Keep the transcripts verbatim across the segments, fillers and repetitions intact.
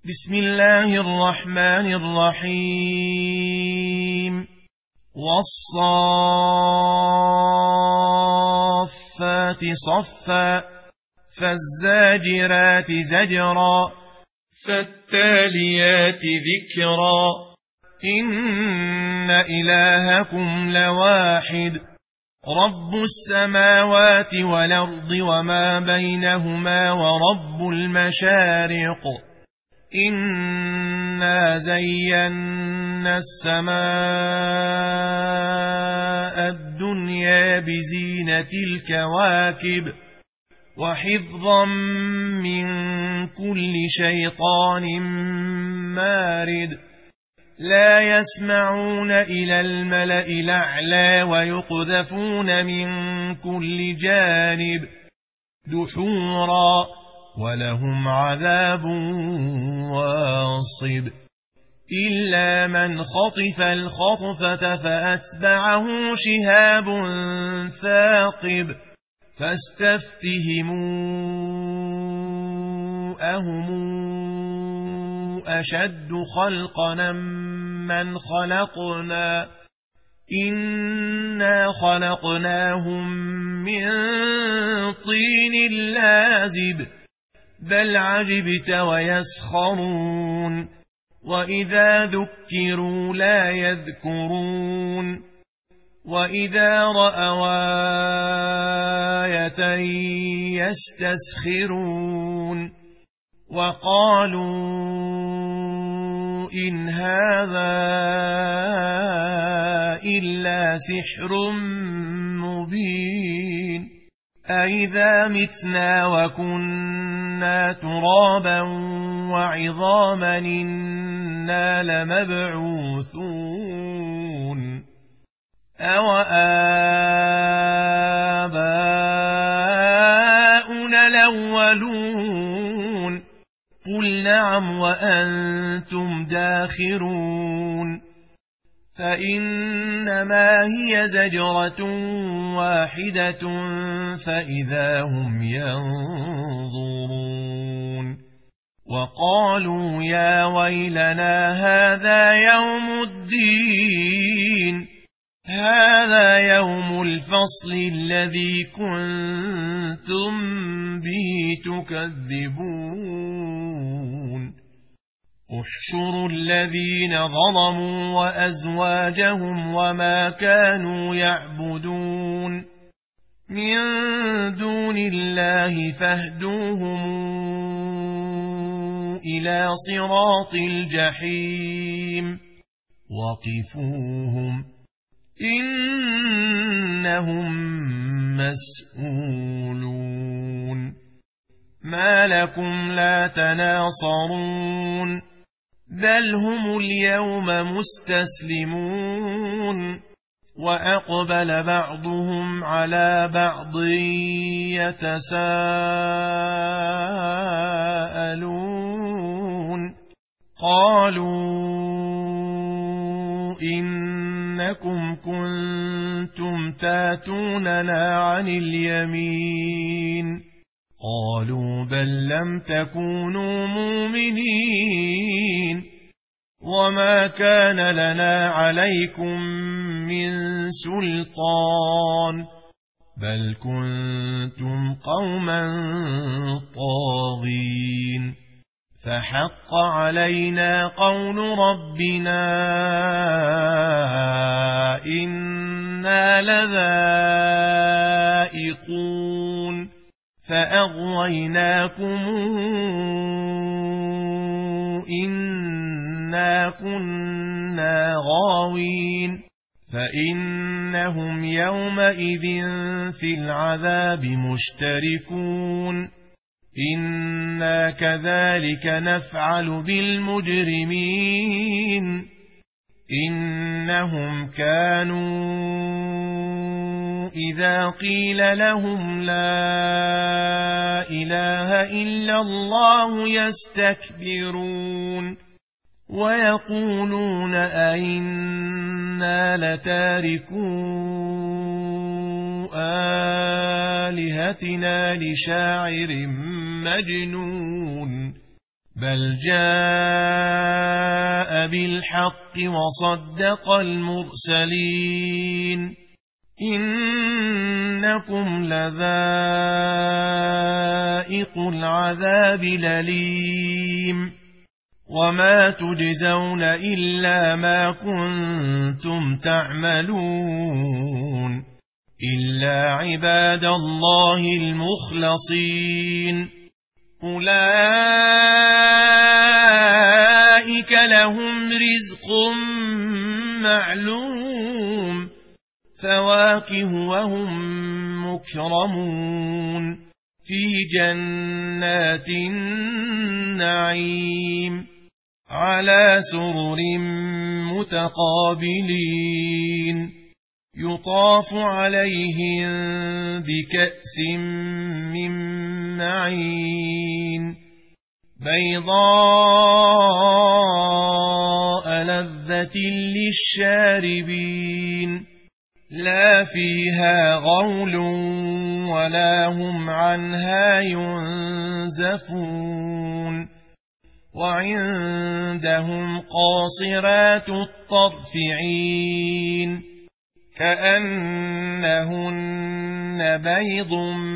بسم الله الرحمن الرحيم والصافات صفا فالزاجرات زجرا فالتاليات ذكرا إن إلهكم لواحد رب السماوات والأرض وما بينهما ورب المشارق إنا زينا السماء الدنيا بزينة الكواكب وحفظا من كل شيطان مارد لا يسمعون إلى الملأ الأعلى ويقذفون من كل جانب دحورا ولهم عذاب واصب إلا من خطف الخطفة فأتبعه شهاب ثاقب فاستفتهموا أهم أشد خلقنا من خلقنا إنا خلقناهم من طين لازب بل عجبت ويسخرون وإذا ذكروا لا يذكرون وإذا رأوا آية يستسخرون وقالوا إن هذا إلا سحر مبين أئذا متنا وكنا ترابا وعظاما إنا لمبعوثون أوآباؤنا الأولون قل نعم وأنتم داخرون فإنما هي زجرة واحدة فإذا هم ينظرون وقالوا يا ويلنا هذا يوم الدين هذا يوم الفصل الذي كنتم به تكذبون احشروا الذين ظلموا وأزواجهم وما كانوا يعبدون من دون الله فاهدوهم إلى صراط الجحيم وقفوهم إنهم مسؤولون ما لكم لا تناصرون بل هم اليوم مستسلمون وأقبل بعضهم على بعض يتساءلون قالوا إنكم كنتم تاتوننا عن اليمين قالوا بل لم تكونوا مؤمنين وما كان لنا عليكم من سلطان بل كنتم قوما طاغين فحق علينا قول ربنا إنا لذائقون فأغويناكم إنا كنا غاوين فإنهم يومئذ في العذاب مشتركون إنا كذلك نفعل بالمجرمين إنهم كانوا إذا قيل لهم لا إله إلا الله يستكبرون ويقولون أئنا لتاركو آلهتنا لشاعر مجنون بل جاء بالحق وصدق المرسلين إنكم لذائق العذاب الأليم وما تجزون إلا ما كنتم تعملون إلا عباد الله المخلصين أولئك لهم رزق معلوم فواكه وهم مكرمون في جنات النعيم على سرر متقابلين يطاف عليهم بكأس من معين بيضاء لذة للشاربين لا فيها غول ولا هم عنها ينزفون وعندهم قاصرات الطرف عين كأنهن بيض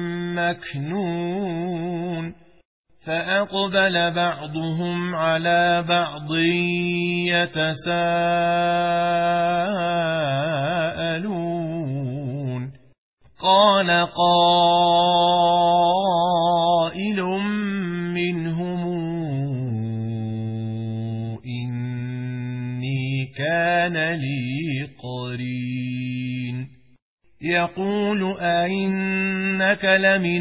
مكنون فأقبل بعضهم على بعض يتساءلون قال قائل منهم إني كان لي قرين يقول أئنك لمن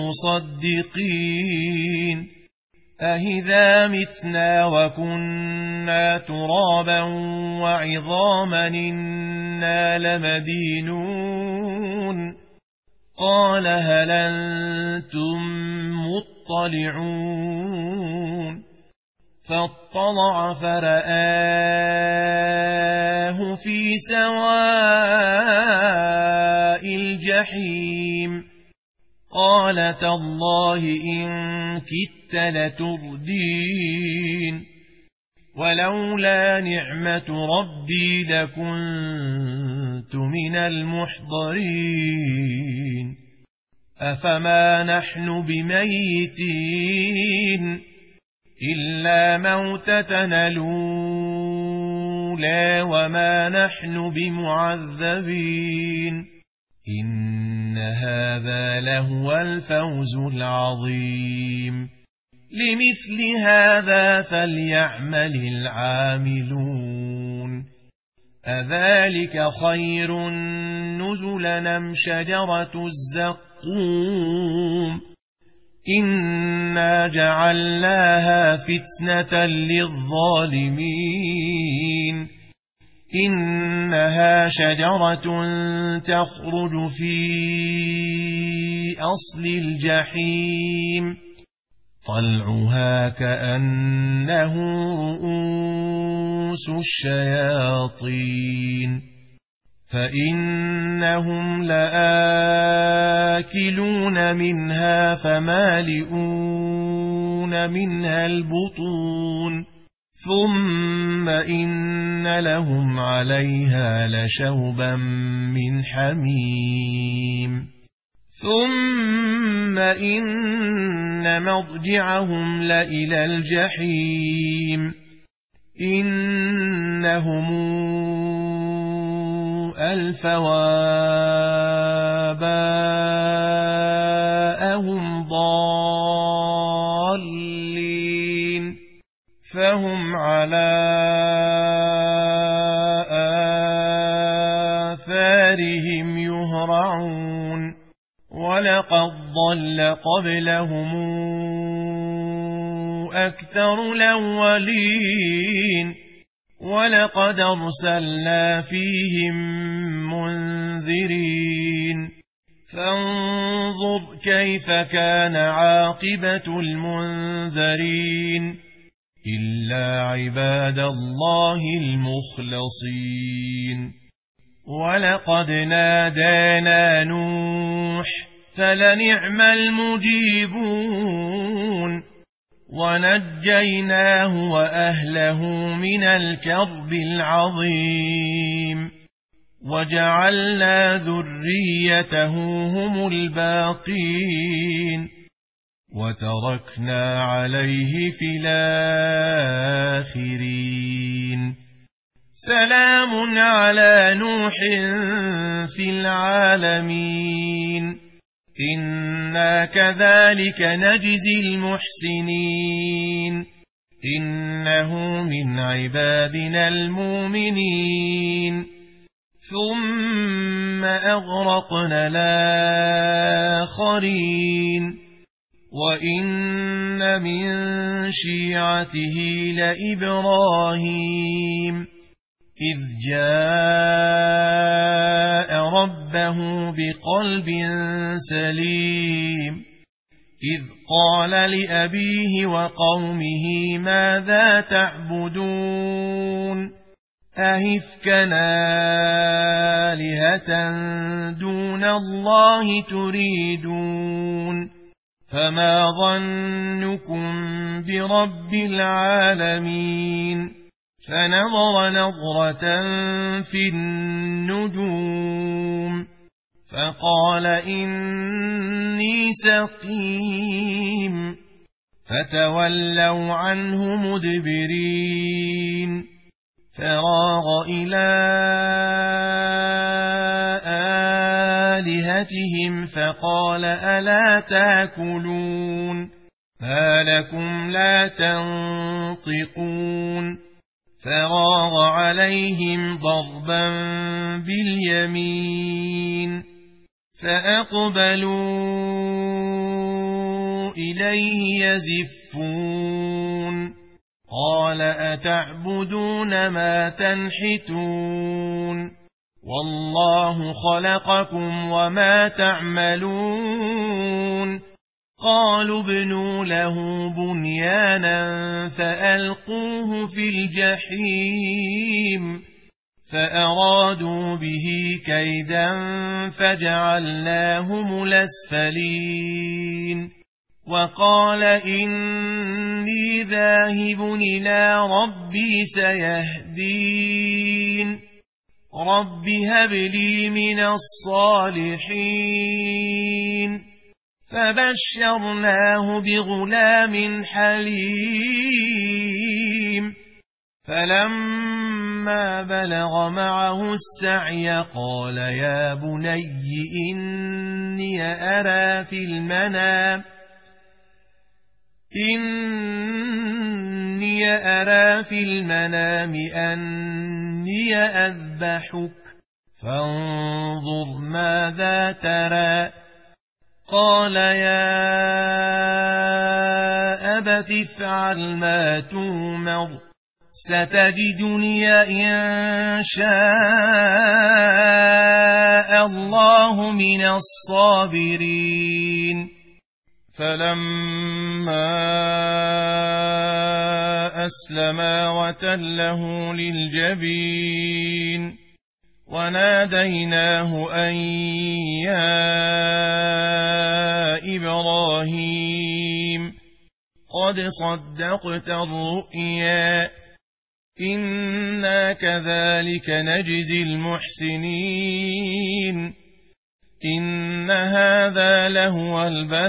المصدقين أهذا متنا وكنا ترابا وعظاما إنا لمدينون قال هل أنتم مطلعون فاطلع فرآه في سواء الجحيم قال تالله إن كدت لتردين ولولا نعمة ربي لكنت من المحضرين أفما نحن بميتين إلا موتتنا الأولى وما نحن بمعذبين إن هذا لهو الفوز العظيم لمثل هذا فليعمل العاملون أذلك خير نزلا أم شجرة الزقوم إنا جعلناها فتنة للظالمين إنها شجرة تخرج في أصل الجحيم طلعها كأنه رؤوس الشياطين فإنهم لآكلون منها فمالئون منها البطون ثم إن لهم عليها لشوبا من حميم ثم إن مضجعهم لإلى الجحيم إنهم ألفوا آباءهم ضالين فهم على آثارهم يهرعون ولقد ضل قبلهم أكثر الأولين ولقد أرسلنا فيهم منذرين فانظر كيف كان عاقبة المنذرين إلا عباد الله المخلصين ولقد نادانا نوح فلنعم المجيبون ونجيناه وأهله من الكرب العظيم وجعلنا ذريته هم الباقين وتركنا عليه في الآخرين سلام على نوح في العالمين إنا كذلك نجزي المحسنين إنه من عبادنا المؤمنين ثم أغرقنا الآخرين وإن من شيعته لإبراهيم إذ جاء ربه بقلب سليم إذ قال لأبيه وقومه ماذا تعبدون أئفكا آلهة دون الله تريدون فما ظنكم برب العالمين فنظر نظرة في النجوم فقال إني سقيم فتولوا عنه مدبرين فراغ إلى آلهتهم فقال ألا تاكلون ما لكم لا تنطقون فراغ عليهم ضربا باليمين فأقبلوا إليه يزفون قال أتعبدون ما تنحتون والله خلقكم وما تعملون قالوا ابنوا له بنيانا فألقوه في الجحيم فأرادوا به كيدا فجعلناهم الأسفلين وقال إني ذاهب إلى ربي سيهدين رب هب لي من الصالحين فبشرناه بغلام حليم فلما بلغ معه السعي قال يا بني إني أرى في المنام إني أرى في المنام أني أذبحك فانظر ماذا ترى قال يا أبت افعل ما تؤمر ستجدني إن شاء الله من الصابرين فلما أسلما وتله للجبين وناديناه أن يا إبراهيم قد صدقت الرؤيا إنا كذلك نجزي المحسنين إن هذا لهو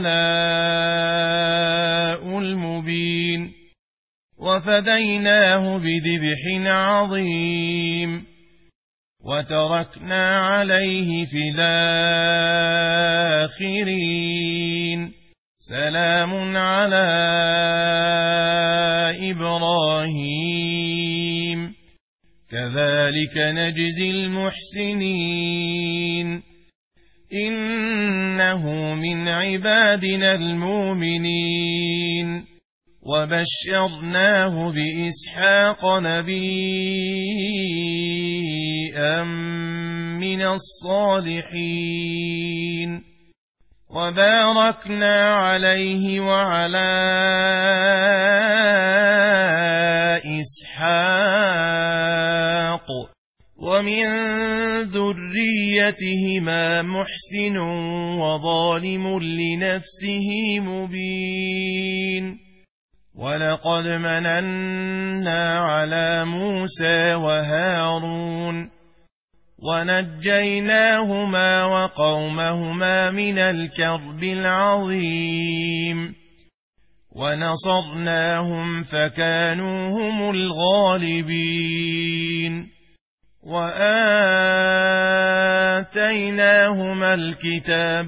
البلاء المبين وفديناه بذبح عظيم وتركنا عليه في الآخرين سلام على إبراهيم كذلك نجزي المحسنين إنه من عبادنا المؤمنين وبشرناه بإسحاق نبيا من الصالحين وباركنا عليه وعلى إسحاق ومن ذريتهما محسن وظالم لنفسه مبين ولقد مننا على موسى وهارون ونجيناهما وقومهما من الكرب العظيم ونصرناهم فكانوا هم الغالبين وآتيناهما الكتاب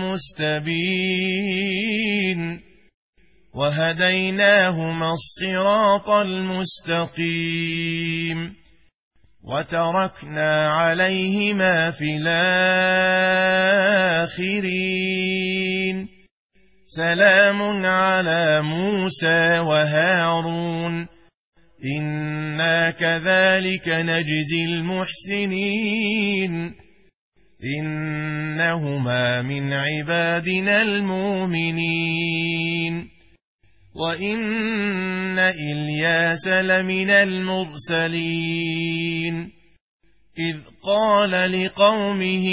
المستبين وهديناهما الصراط المستقيم وتركنا عليهما في الآخرين سلام على موسى وهارون إنا كذلك نجزي المحسنين إنهما من عبادنا المؤمنين وإن إلياس لمن المرسلين إذ قال لقومه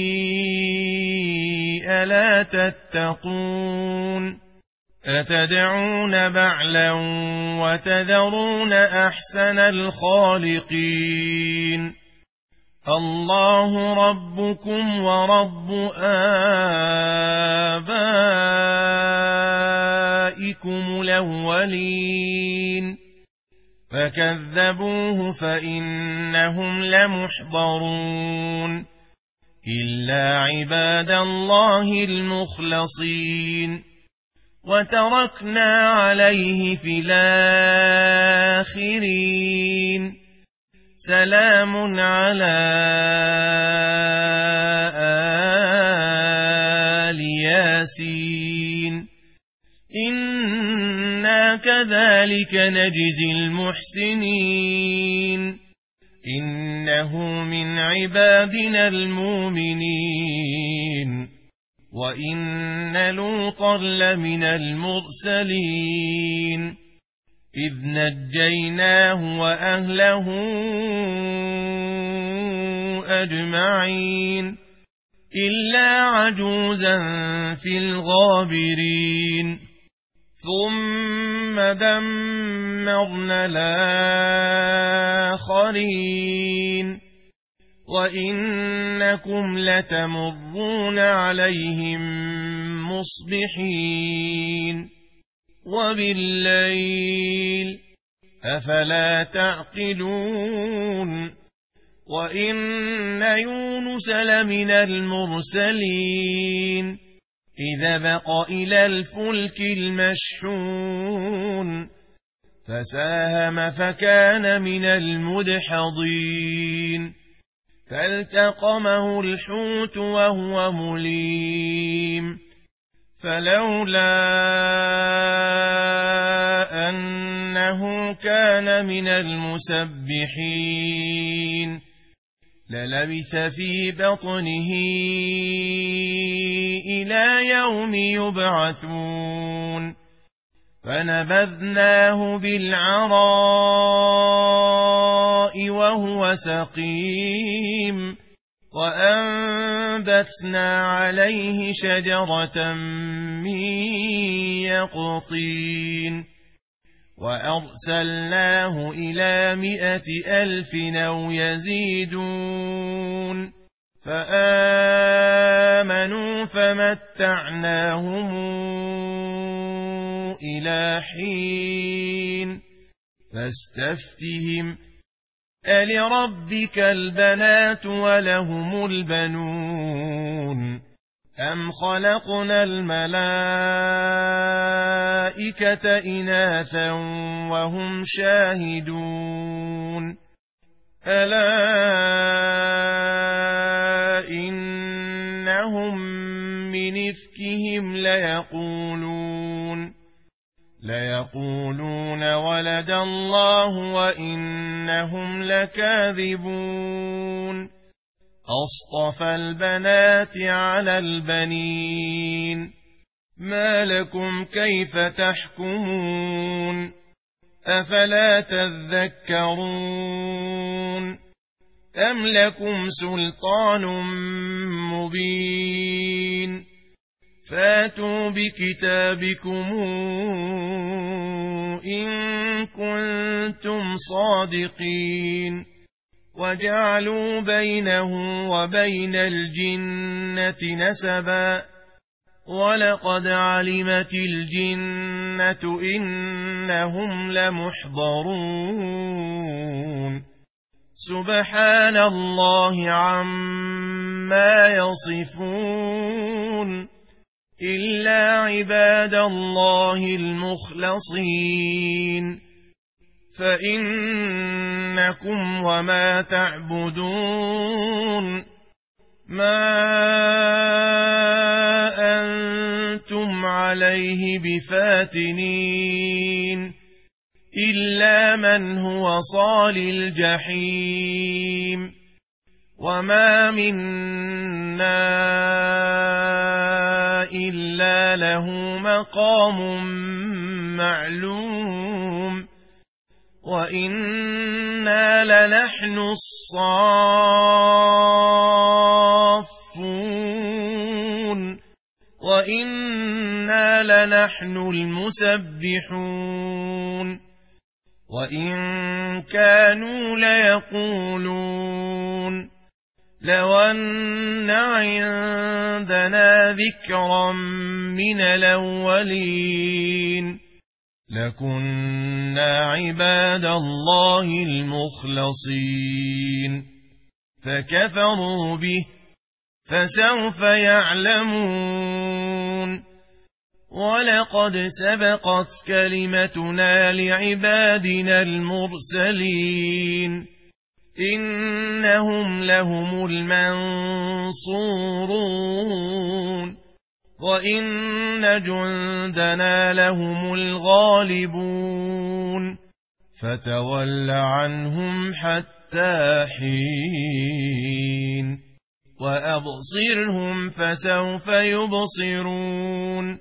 ألا تتقون أتدعون بعلا وتذرون أحسن الخالقين الله ربكم ورب آبائكم الأولين فكذبوه فإنهم لمحضرون إلا عباد الله المخلصين وتركنا عليه في الآخرين سلام على آل ياسين إنا كذلك نجزي المحسنين إنه من عبادنا المؤمنين وإن لوطا لمن المرسلين إذ نجيناه وأهله أجمعين إلا عجوزا في الغابرين ثم دمرنا الآخرين وإنكم لتمرون عليهم مصبحين وبالليل أفلا تعقلون وإن يونس لمن المرسلين إذا بق إلى الفلك المشحون فساهم فكان من المدحضين فالتقمه الحوت وهو مليم فلولا أنه كان من المسبحين للبث في بطنه إلى يوم يبعثون فنبذناه بالعراء وهو سقيم وأنبتنا عليه شجرة من يقطين وأرسلناه إلى مائة ألف أو يزيدون فآمنوا فمتعناهم إلى حين فاستفتهم ألربك البنات ولهم البنون أم خلقنا الملائكة إناثا وهم شاهدون ألا إنهم من إفكهم ليقولون ليقولون ولد الله وإنهم لكاذبون أصطفى البنات على البنين ما لكم كيف تحكمون أفلا تذكرون أم لكم سلطان مبين فاتوا بكتابكم إن كنتم صادقين وجعلوا بينه وبين الجنة نسبا ولقد علمت الجنة إنهم لمحضرون سبحان الله عما يصفون إلا عباد الله المخلصين فإنكم وما تعبدون ما أنتم عليه بفاتنين إلا من هو صال الجحيم وما منا إلا له مقام معلوم وإنا لنحن الصافون وإنا لنحن المسبحون وإن كانوا ليقولون لو أن عندنا ذكرا من الأولين لكنا عباد الله المخلصين فكفروا به فسوف يعلمون ولقد سبقت كلمتنا لعبادنا المرسلين إنهم لهم المنصورون وإن جندنا لهم الغالبون فتول عنهم حتى حين وأبصرهم فسوف يبصرون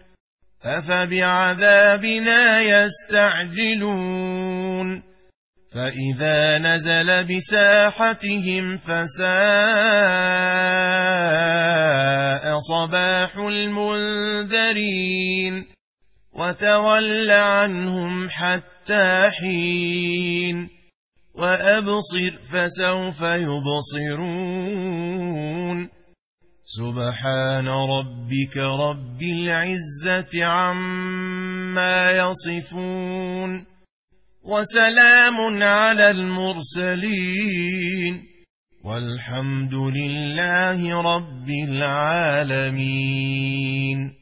أفبعذابنا يستعجلون فإذا نزل بساحتهم فساء صباح المنذرين وتول عنهم حتى حين وأبصر فسوف يبصرون سبحان ربك رب العزة عما يصفون وسلام على المرسلين والحمد لله رب العالمين.